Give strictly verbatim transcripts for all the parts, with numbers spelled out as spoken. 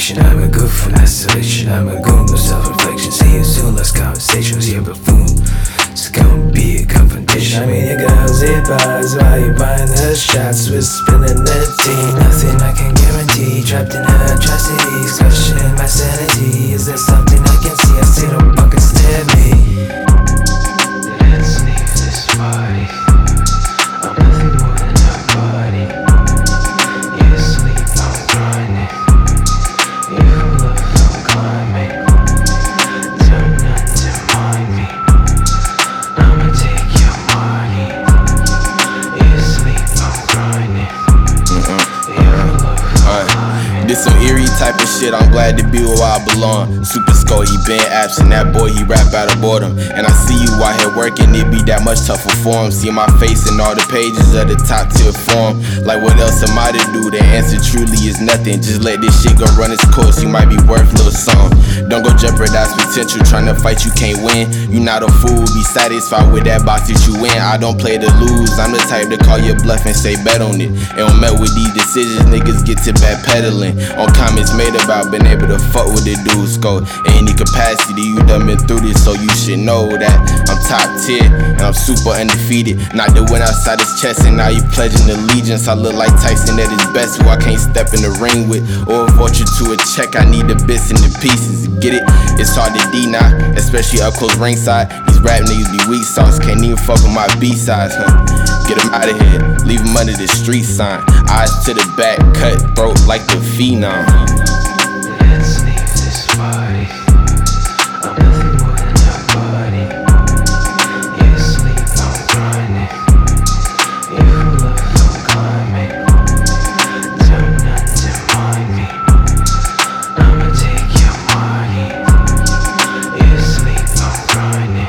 perfection. I'm a goof in isolation. I'm a goon with self-reflection. See you soon, less conversations. You're a buffoon. It's gonna be a confrontation. I mean, your girls hit bars while you buying her shots with spilling the tea. Nothing I can guarantee. Trapped in her atrocities, questioning my sanity. Is there something I can see? I see the buckets stare at me. Let's leave this party. I'm nothing more than a body. You sleep, I'm grinding. You love, I'm climbing. Turn none to mind me. I'ma take your money. You sleep, I'm grinding. You love, I'm climbing. This some eerie type of shit, I'm glad to be where I belong. Super Skull, he been absent, that boy he rap out of boredom. And I see you out here working, it be that much tougher for him. See my face in all the pages of the top tier form. Like what else am I to do? The answer truly is nothing. Just let this shit go run its course, you might be worth a little something. Don't go jeopardize potential, trying to fight you can't win. You not a fool, be satisfied with that box that you win. I don't play to lose, I'm the type to call your bluff and say bet on it. And on met with these decisions, niggas get to backpedaling. On comments made about being able to fuck with the dudes go. In any capacity, you done been through this, so you should know that I'm top tier and I'm super undefeated. Not the win outside his chest, and now you pledging allegiance. I look like Tyson at his best, who I can't step in the ring with. Or avoid you to a check, I need the bits and the pieces. Get it? It's hard to deny, especially up close ringside. These rap niggas be weak sauce, can't even fuck with my B-sides, huh? Get them out of here, leave them under the street sign. Eyes to the back, cut throat like the phenom. Let's leave this party. I'm nothing more than a body. You sleep, I'm grinding. You love, I'm climbing. Turn none to mind me. I'ma take your money. You sleep, I'm grinding.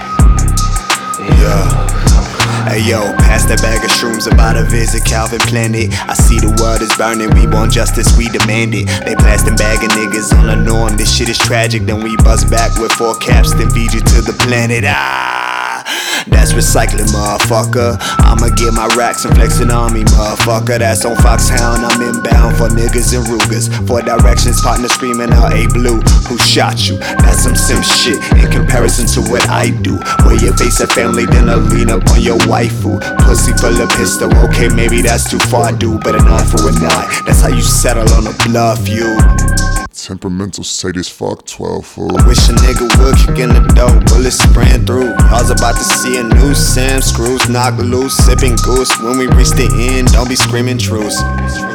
You Yeah. love, I'm climbing. Hey yo, pass that bag of shrooms, about to visit Calvin Planet. I see the world is burning, we want justice, we demand it. They plastic bagging niggas on the norm, this shit is tragic. Then we bust back with four caps, then feed you to the planet. Ah, that's recycling, motherfucker. I'ma get my racks and flexing on me, motherfucker. That's on Foxhound, I'm inbound for niggas and Rugers. Four directions, partner screaming out, hey Blue, who shot you? That's some sim shit in comparison to what I do. Where you face a family, then I lean up on your waifu. Pussy full of pistol, okay, maybe that's too far, dude, but enough for a night. That's how you settle on a bluff, you. Temperamental, sadist, fuck twelve fool. I wish a nigga would kick in the door, bullets spraying through. I was about to see a new sim, screws knock loose, sipping goose. When we reach the end, don't be screaming truce.